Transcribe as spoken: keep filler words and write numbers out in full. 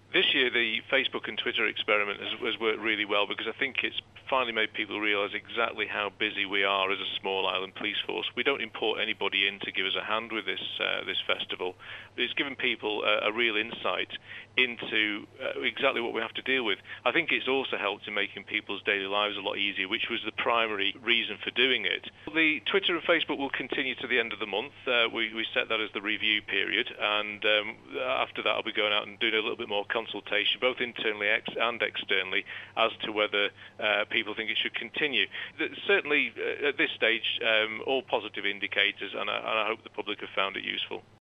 This year, the Facebook and Twitter experiment has, has worked really well because I think it's finally made people realise exactly how busy we are as a small island police force. We don't import anybody in to give us a hand with this uh, this festival. It's given people a, a real insight into uh, exactly what we have to deal with. I think it's also helped in making people's daily lives a lot easier, which was the primary reason for doing it. The Twitter and Facebook will continue to the end of the month. Uh, we, we set that as the review period, and um, after that I'll be going out and doing a little bit more consultation, both internally and externally, as to whether uh, people think it should continue. Certainly, uh, at this stage, um, all positive indicators, and I, and I hope the public have found it useful.